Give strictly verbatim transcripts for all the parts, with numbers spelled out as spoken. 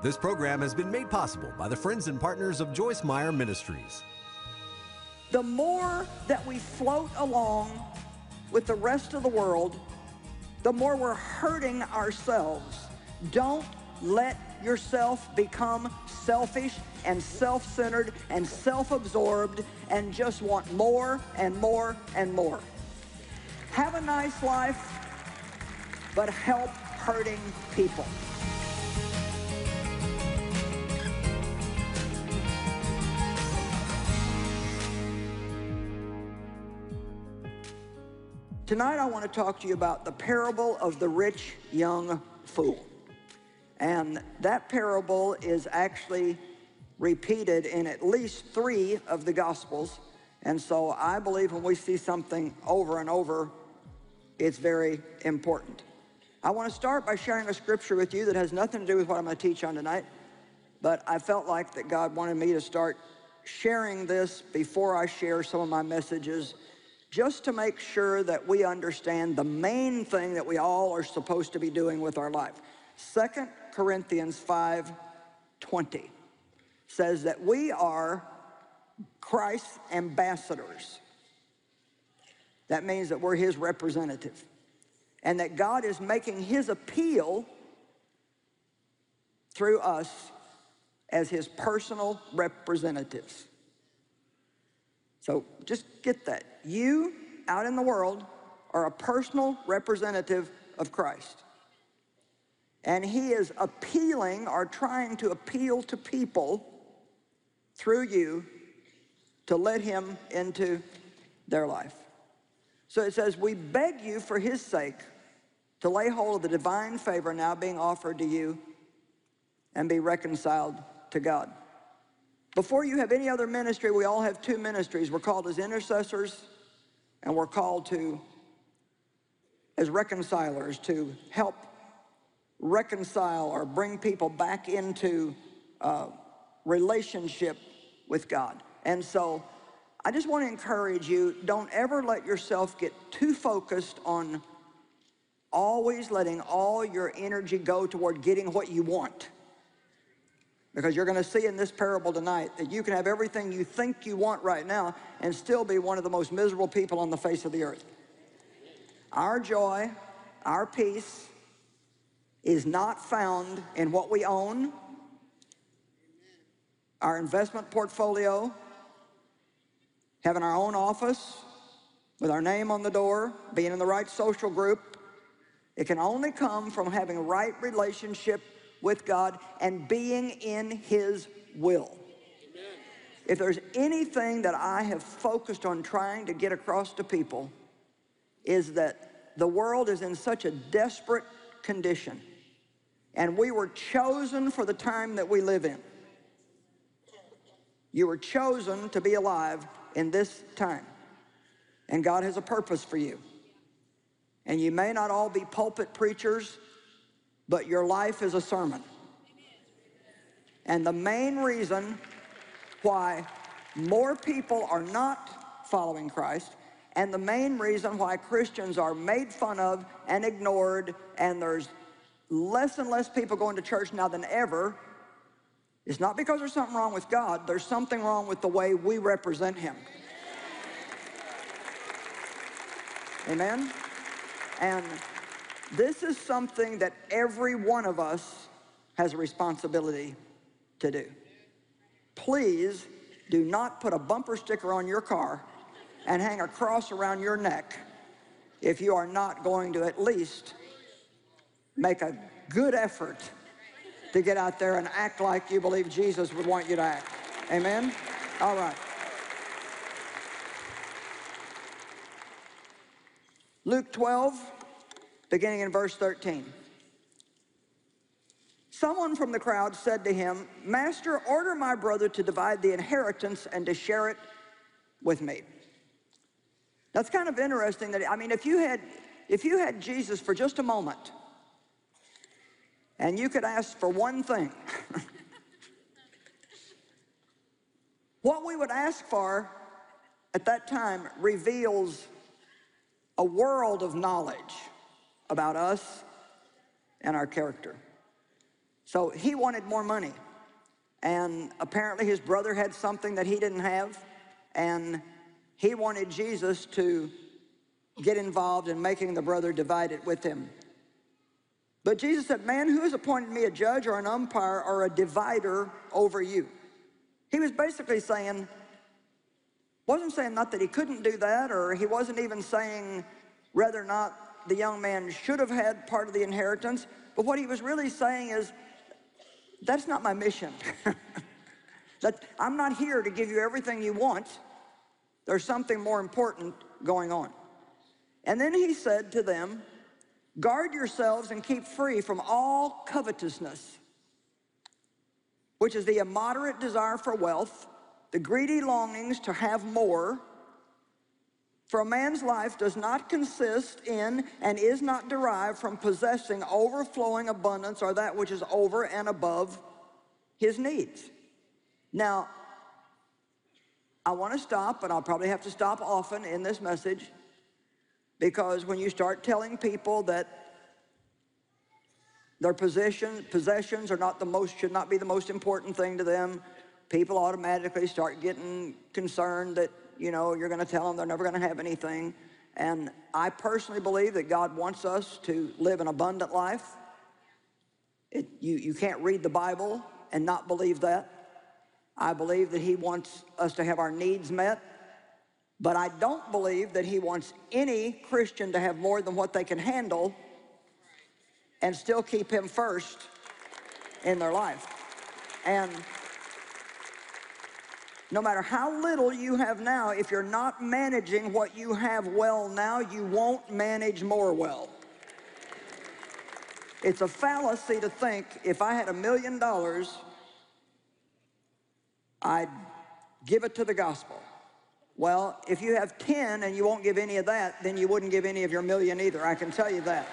This program has been made possible by the friends and partners of Joyce Meyer Ministries. The more that we float along with the rest of the world, the more we're hurting ourselves. Don't let yourself become selfish and self-centered and self-absorbed and just want more and more and more. Have a nice life, but help hurting people. Tonight I want to talk to you about the parable of the rich young fool. And that parable is actually repeated in at least three of the Gospels. And so I believe when we see something over and over, it's very important. I want to start by sharing a scripture with you that has nothing to do with what I'm going to teach on tonight. But I felt like that God wanted me to start sharing this before I share some of my messages, just to make sure that we understand the main thing that we all are supposed to be doing with our life. Second Corinthians five twenty says that we are Christ's ambassadors. That means that we're his representative, and that God is making his appeal through us as his personal representatives. So just get that. You, out in the world, are a personal representative of Christ. And he is appealing or trying to appeal to people through you to let him into their life. So it says, we beg you for his sake to lay hold of the divine favor now being offered to you and be reconciled to God. Before you have any other ministry, we all have two ministries. We're called as intercessors, and we're called to as reconcilers, to help reconcile or bring people back into uh, relationship with God. And so I just want to encourage you, don't ever let yourself get too focused on always letting all your energy go toward getting what you want. Because you're going to see in this parable tonight that you can have everything you think you want right now and still be one of the most miserable people on the face of the earth. Our joy, our peace is not found in what we own, our investment portfolio, having our own office with our name on the door, being in the right social group. It can only come from having a right relationship with God and being in his will. Amen. If there's anything that I have focused on trying to get across to people, is that the world is in such a desperate condition, and we were chosen for the time that we live in. You were chosen to be alive in this time, and God has a purpose for you. And you may not all be pulpit preachers, but your life is a sermon. And the main reason why more people are not following Christ, and the main reason why Christians are made fun of and ignored, and there's less and less people going to church now than ever, is not because there's something wrong with God. There's something wrong with the way we represent him. Amen? And this is something that every one of us has a responsibility to do. Please do not put a bumper sticker on your car and hang a cross around your neck if you are not going to at least make a good effort to get out there and act like you believe Jesus would want you to act. Amen? All right. Luke twelve, beginning in verse thirteen. Someone from the crowd said to him, Master, order my brother to divide the inheritance and to share it with me. That's kind of interesting that, I mean, if you had, if you had Jesus for just a moment, and you could ask for one thing, what we would ask for at that time reveals a world of knowledge about us and our character. So he wanted more money. And apparently his brother had something that he didn't have, and he wanted Jesus to get involved in making the brother divide it with him. But Jesus said, man, who has appointed me a judge or an umpire or a divider over you? He was basically saying, wasn't saying not that he couldn't do that, or he wasn't even saying whether or not the young man should have had part of the inheritance, but what he was really saying is, that's not my mission. That I'm not here to give you everything you want. There's something more important going on. And then he said to them, guard yourselves and keep free from all covetousness, which is the immoderate desire for wealth, the greedy longings to have more. For a man's life does not consist in and is not derived from possessing overflowing abundance or that which is over and above his needs. Now, I want to stop, and I'll probably have to stop often in this message, because when you start telling people that their possession, possessions are not the most, should not be the most important thing to them, people automatically start getting concerned that, you know, you're going to tell them they're never going to have anything. And I personally believe that God wants us to live an abundant life. It, you, you can't read the Bible and not believe that. I believe that he wants us to have our needs met, but I don't believe that he wants any Christian to have more than what they can handle and still keep him first in their life. And no matter how little you have now, if you're not managing what you have well now, you won't manage more well. It's a fallacy to think if I had a million dollars, I'd give it to the gospel. Well, if you have ten and you won't give any of that, then you wouldn't give any of your million either, I can tell you that.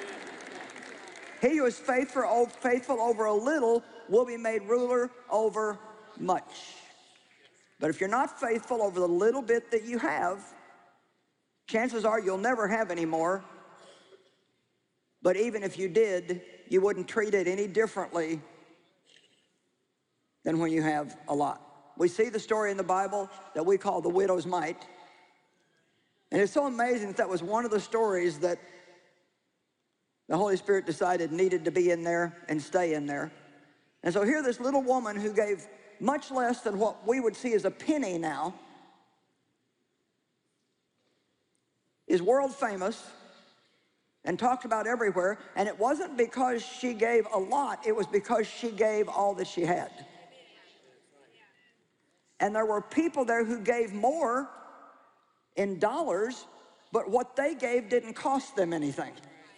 He who is faithful, faithful over a little will be made ruler over much. But if you're not faithful over the little bit that you have, chances are you'll never have any more. But even if you did, you wouldn't treat it any differently than when you have a lot. We see the story in the Bible that we call the widow's mite. And it's so amazing that that was one of the stories that the Holy Spirit decided needed to be in there and stay in there. And so here this little woman who gave much less than what we would see as a penny now is world famous and talked about everywhere. And it wasn't because she gave a lot, it was because she gave all that she had. And there were people there who gave more in dollars, but what they gave didn't cost them anything.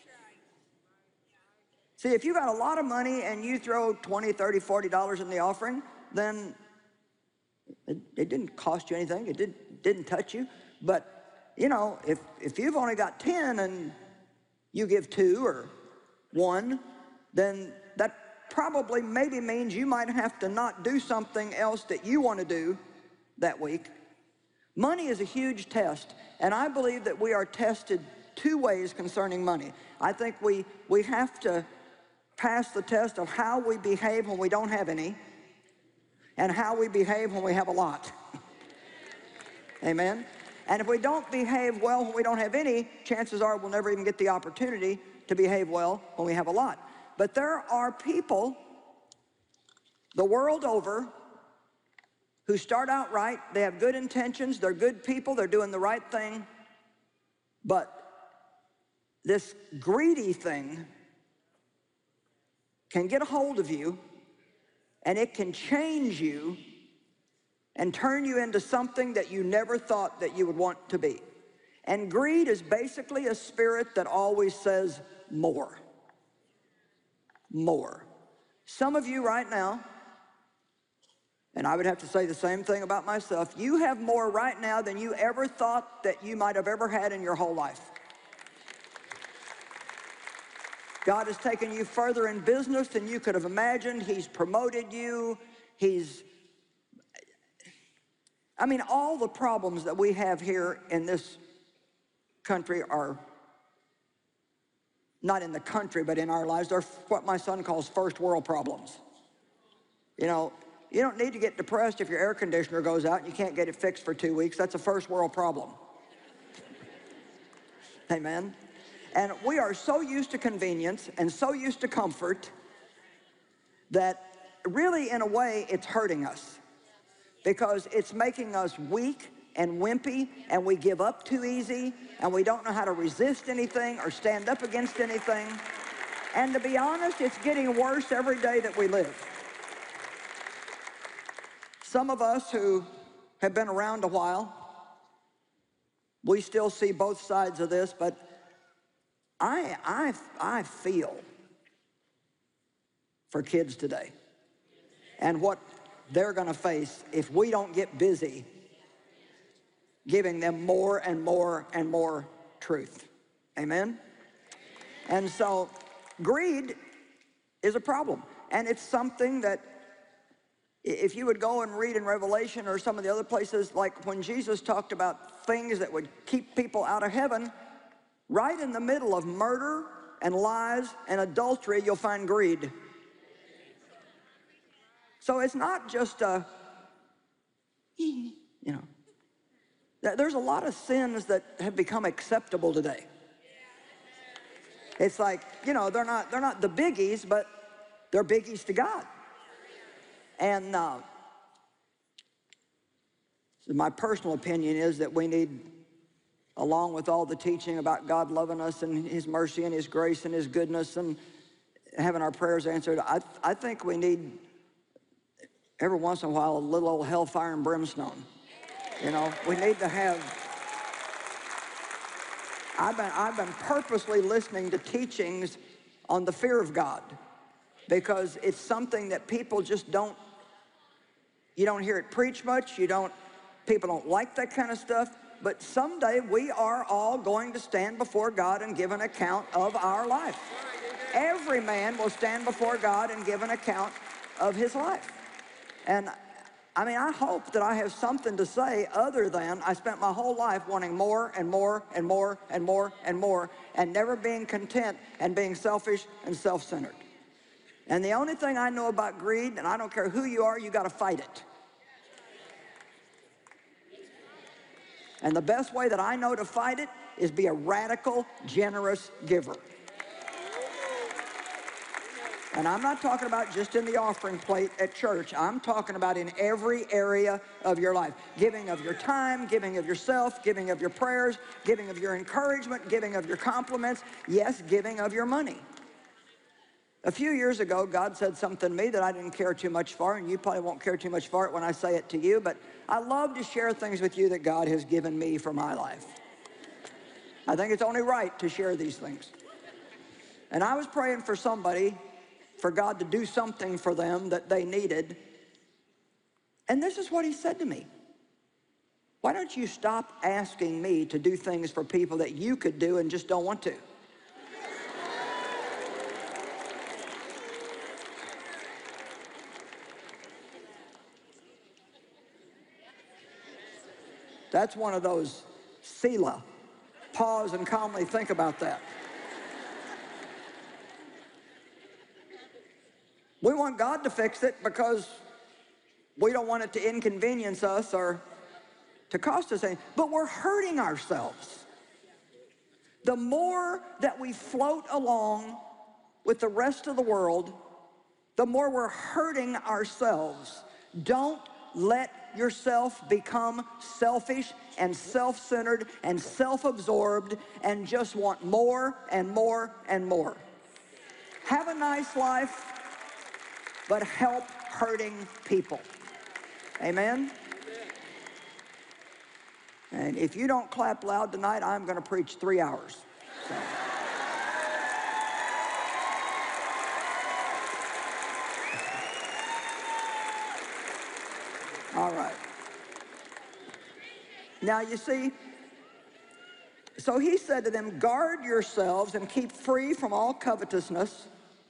See, if you got a lot of money and you throw twenty, thirty, forty dollars in the offering, then it, it didn't cost you anything. It did, didn't touch you. But, you know, if, if you've only got ten and you give two or one, then that probably maybe means you might have to not do something else that you want to do that week. Money is a huge test, and I believe that we are tested two ways concerning money. I think we, we have to pass the test of how we behave when we don't have any and how we behave when we have a lot. Amen? And if we don't behave well when we don't have any, chances are we'll never even get the opportunity to behave well when we have a lot. But there are people the world over who start out right, they have good intentions, they're good people, they're doing the right thing, but this greedy thing can get a hold of you, and it can change you and turn you into something that you never thought that you would want to be. And greed is basically a spirit that always says more. More. Some of you right now, and I would have to say the same thing about myself, you have more right now than you ever thought that you might have ever had in your whole life. God has taken you further in business than you could have imagined. He's promoted you. He's, I mean, all the problems that we have here in this country are not in the country, but in our lives, they're what my son calls first world problems. You know, you don't need to get depressed if your air conditioner goes out and you can't get it fixed for two weeks. That's a first world problem. Amen. And we are so used to convenience and so used to comfort that really, in a way, it's hurting us, because it's making us weak and wimpy, and we give up too easy, and we don't know how to resist anything or stand up against anything. And to be honest, it's getting worse every day that we live. Some of us who have been around a while, we still see both sides of this, but I, I, I feel for kids today and what they're going to face if we don't get busy giving them more and more and more truth. Amen? And so greed is a problem, and it's something that if you would go and read in Revelation or some of the other places, like when Jesus talked about things that would keep people out of heaven, right in the middle of murder and lies and adultery, you'll find greed. So it's not just a, you know, there's a lot of sins that have become acceptable today. It's like, you know, they're not, they're not the biggies, but they're biggies to God. And uh, so my personal opinion is that we need, along with all the teaching about God loving us and His mercy and His grace and His goodness and having our prayers answered, I, I think we need, every once in a while, a little old hellfire and brimstone. You know, we need to have, I've been, I've been purposely listening to teachings on the fear of God, because it's something that people just don't, you don't hear it preached much, you don't, people don't like that kind of stuff, but someday we are all going to stand before God and give an account of our life. Every man will stand before God and give an account of his life. And I mean, I hope that I have something to say other than I spent my whole life wanting more and more and more and more and more and never being content and being selfish and self-centered. And the only thing I know about greed, and I don't care who you are, you got to fight it. And the best way that I know to fight it is be a radical, generous giver. And I'm not talking about just in the offering plate at church. I'm talking about in every area of your life. Giving of your time, giving of yourself, giving of your prayers, giving of your encouragement, giving of your compliments, yes, giving of your money. A few years ago, God said something to me that I didn't care too much for, and you probably won't care too much for it when I say it to you, but I love to share things with you that God has given me for my life. I think it's only right to share these things. And I was praying for somebody, for God to do something for them that they needed. And this is what He said to me. Why don't you stop asking me to do things for people that you could do and just don't want to? That's one of those Selah. Pause and calmly think about that. We want God to fix it because we don't want it to inconvenience us or to cost us anything, but we're hurting ourselves. The more that we float along with the rest of the world, the more we're hurting ourselves. Don't let yourself become selfish and self-centered and self-absorbed and just want more and more and more. Have a nice life, but help hurting people. Amen? And if you don't clap loud tonight, I'm going to preach three hours. So. All right. Now you see, so He said to them, guard yourselves and keep free from all covetousness,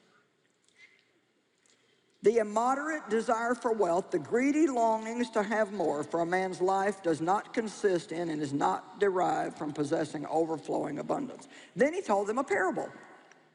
the immoderate desire for wealth, the greedy longings to have more, for a man's life does not consist in and is not derived from possessing overflowing abundance. Then He told them a parable.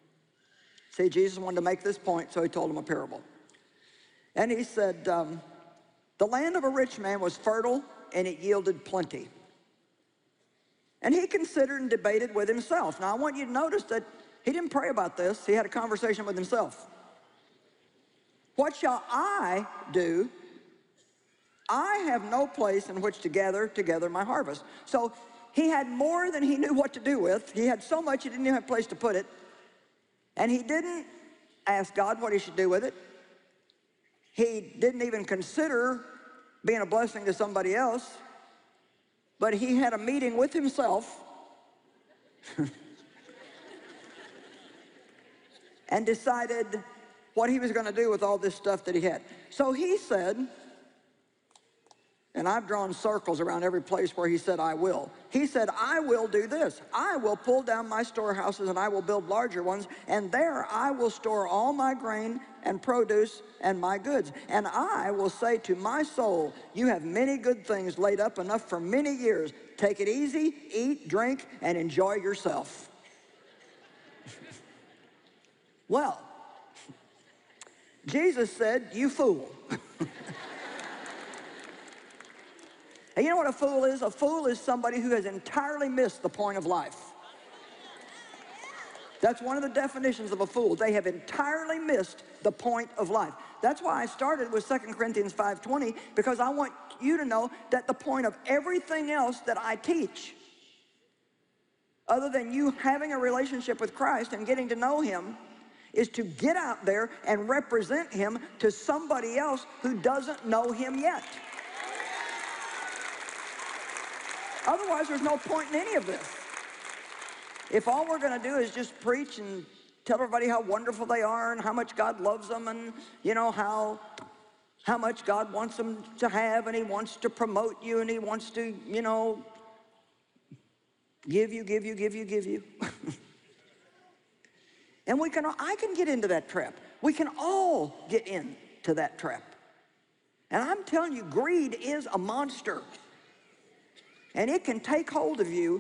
See, Jesus wanted to make this point, so he told him a parable. And he said, um, the land of a rich man was fertile, and it yielded plenty. And he considered and debated with himself. Now, I want you to notice that he didn't pray about this. He had a conversation with himself. What shall I do? I have no place in which to gather together my harvest. So he had more than he knew what to do with. He had so much he didn't even have a place to put it. And he didn't ask God what he should do with it. He didn't even consider being a blessing to somebody else. But he had a meeting with himself and decided what he was going to do with all this stuff that he had. So he said, and I've drawn circles around every place where he said, I will. He said, I will do this. I will pull down my storehouses and I will build larger ones, and there I will store all my grain and produce and my goods. And I will say to my soul, you have many good things laid up, enough for many years. Take it easy, eat, drink, and enjoy yourself. Well, Jesus said, you fool. And you know what a fool is? A fool is somebody who has entirely missed the point of life. That's one of the definitions of a fool. They have entirely missed the point of life. That's why I started with Second Corinthians five twenty, because I want you to know that the point of everything else that I teach, other than you having a relationship with Christ and getting to know him, is to get out there and represent him to somebody else who doesn't know him yet. Otherwise, there's no point in any of this. If all we're going to do is just preach and tell everybody how wonderful they are and how much God loves them and, you know, how, how much God wants them to have, and he wants to promote you, and he wants to, you know, give you, give you, give you, give you. And we can, I can get into that trap. We can all get into that trap. And I'm telling you, greed is a monster. And it can take hold of you.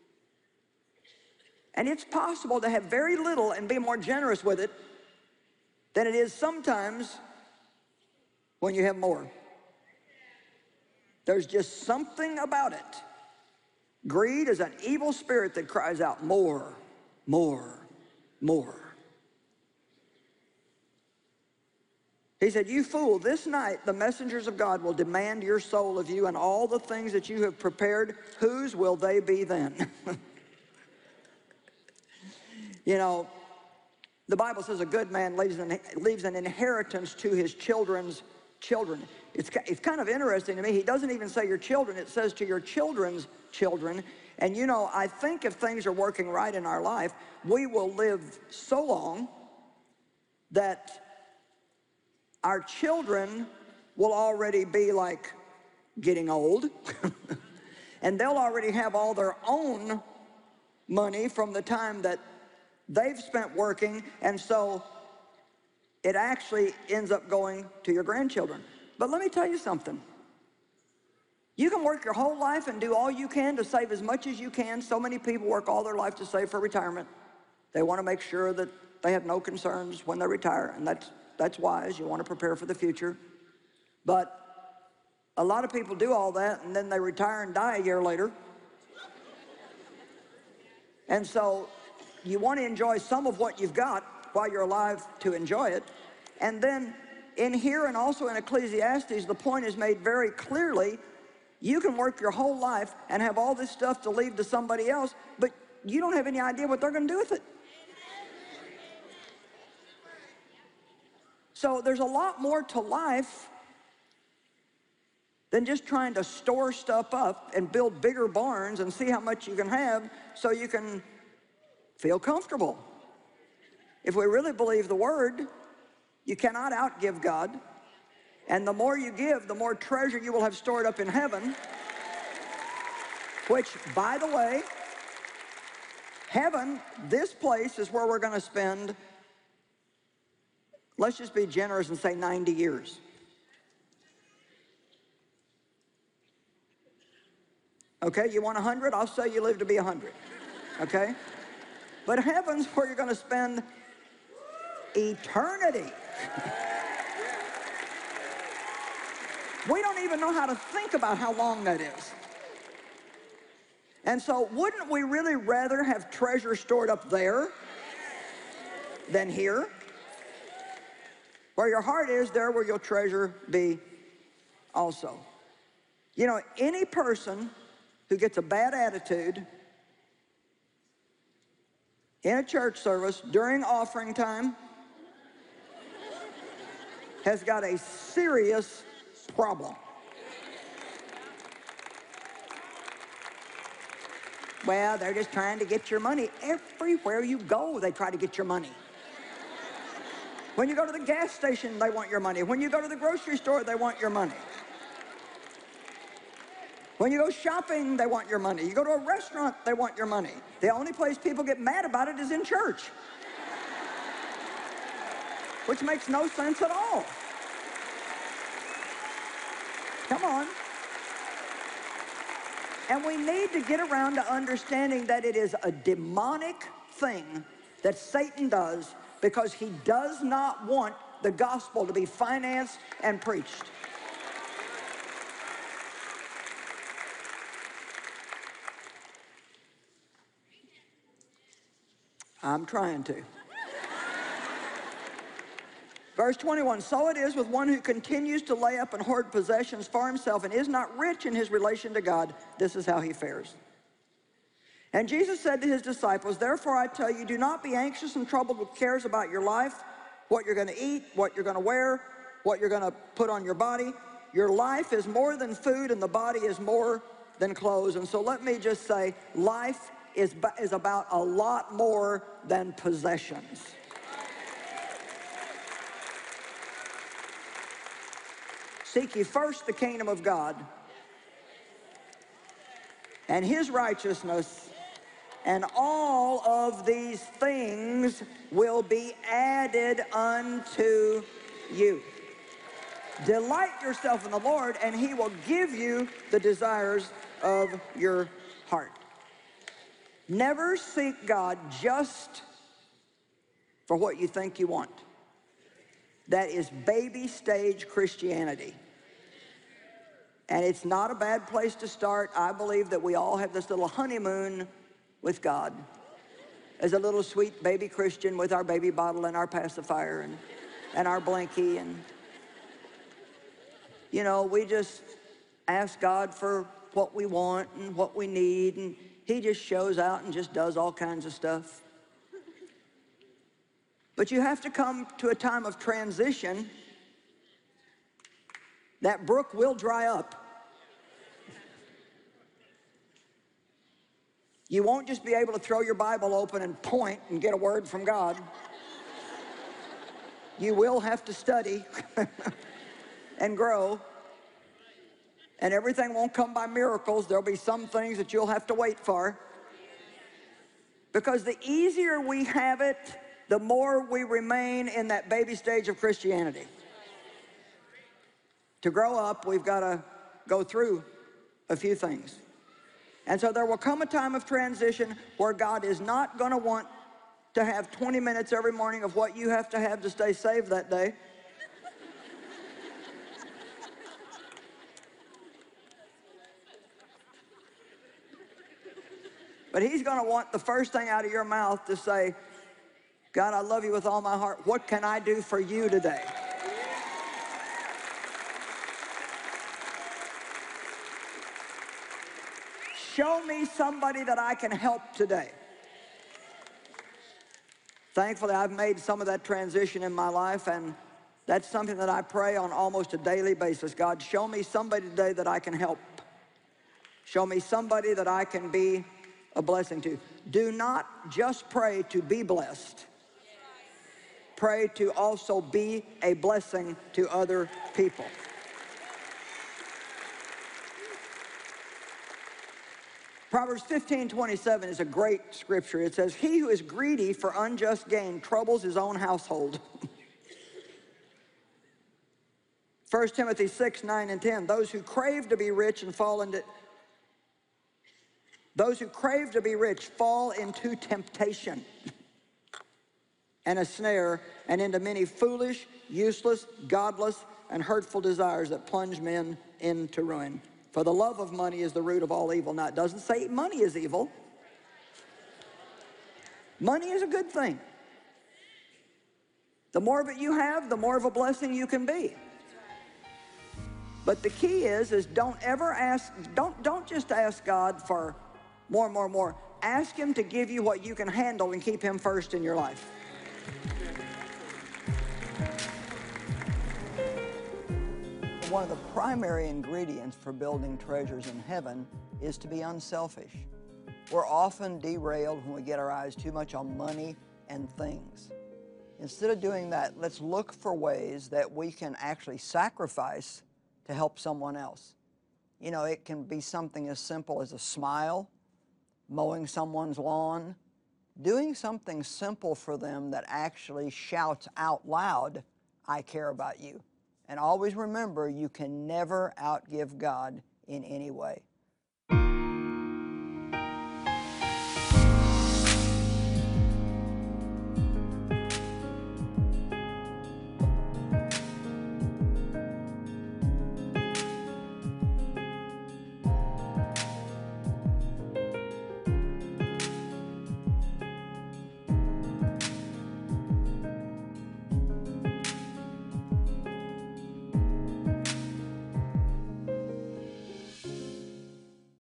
And it's possible to have very little and be more generous with it than it is sometimes when you have more. There's just something about it. Greed is an evil spirit that cries out, more, more, more. He said, you fool, this night the messengers of God will demand your soul of you, and all the things that you have prepared, whose will they be then? You know, the Bible says a good man leaves an, leaves an inheritance to his children's children. It's, it's kind of interesting to me. He doesn't even say your children. It says to your children's children. And you know, I think if things are working right in our life, we will live so long that our children will already be like getting old. And they'll already have all their own money from the time that they've spent working, and so it actually ends up going to your grandchildren. But let me tell you something. You can work your whole life and do all you can to save as much as you can. So many people work all their life to save for retirement. They want to make sure that they have no concerns when they retire, and that's, that's wise. You want to prepare for the future. But a lot of people do all that, and then they retire and die a year later. And so you want to enjoy some of what you've got while you're alive to enjoy it. And then in here and also in Ecclesiastes, the point is made very clearly. You can work your whole life and have all this stuff to leave to somebody else, but you don't have any idea what they're going to do with it. So there's a lot more to life than just trying to store stuff up and build bigger barns and see how much you can have so you can feel comfortable. If we really believe the word, you cannot outgive God. And the more you give, the more treasure you will have stored up in heaven. Which, by the way, heaven, this place is where we're going to spend, let's just be generous and say ninety years. Okay, you want a hundred? I'll say you live to be a hundred. Okay? But heaven's where you're going to spend eternity. We don't even know how to think about how long that is. And so wouldn't we really rather have treasure stored up there than here? Where your heart is, there will your treasure be also. You know, any person who gets a bad attitude in a church service during offering time has got a serious problem. Well, they're just trying to get your money. Everywhere you go, they try to get your money. When you go to the gas station, they want your money. When you go to the grocery store, they want your money. When you go shopping, they want your money. You go to a restaurant, they want your money. The only place people get mad about it is in church, which makes no sense at all. Come on. And we need to get around to understanding that it is a demonic thing that Satan does because he does not want the gospel to be financed and preached. I'm trying to. Verse twenty-one, so it is with one who continues to lay up and hoard possessions for himself and is not rich in his relation to God. This is how he fares. And Jesus said to his disciples, therefore I tell you, do not be anxious and troubled with cares about your life, what you're going to eat, what you're going to wear, what you're going to put on your body. Your life is more than food and the body is more than clothes. And so let me just say, life is, is about a lot more than possessions. Seek ye first the kingdom of God and his righteousness, and all of these things will be added unto you. Delight yourself in the Lord, and he will give you the desires of your heart. Never seek God just for what you think you want. That is baby stage Christianity. And it's not a bad place to start. I believe that we all have this little honeymoon with God as a little sweet baby Christian with our baby bottle and our pacifier and, and our blankie. And, you know, we just ask God for what we want and what we need, and he just shows out and just does all kinds of stuff. But you have to come to a time of transition. That brook will dry up. You won't just be able to throw your Bible open and point and get a word from God. You will have to study and grow. And everything won't come by miracles. There'll be some things that you'll have to wait for. Because the easier we have it, the more we remain in that baby stage of Christianity. To grow up, we've got to go through a few things. And so there will come a time of transition where God is not going to want to have twenty minutes every morning of what you have to have to stay saved that day. But he's going to want the first thing out of your mouth to say, God, I love you with all my heart. What can I do for you today? Show me somebody that I can help today. Thankfully, I've made some of that transition in my life, and that's something that I pray on almost a daily basis. God, show me somebody today that I can help. Show me somebody that I can be a blessing to. Do not just pray to be blessed. Pray to also be a blessing to other people. Proverbs fifteen twenty-seven is a great scripture. It says, he who is greedy for unjust gain troubles his own household. First Timothy six, nine, and ten. Those who crave to be rich and fall into Those who crave to be rich fall into temptation and a snare, and into many foolish, useless, godless, and hurtful desires that plunge men into ruin. For the love of money is the root of all evil. Now, it doesn't say money is evil. Money is a good thing. The more of it you have, the more of a blessing you can be. But the key is, is don't ever ask, don't, don't just ask God for more, more, more. Ask Him to give you what you can handle and keep Him first in your life. One of the primary ingredients for building treasures in heaven is to be unselfish. We're often derailed when we get our eyes too much on money and things. Instead of doing that, let's look for ways that we can actually sacrifice to help someone else. You know, it can be something as simple as a smile, mowing someone's lawn, doing something simple for them that actually shouts out loud, "I care about you." And always remember, you can never outgive God in any way.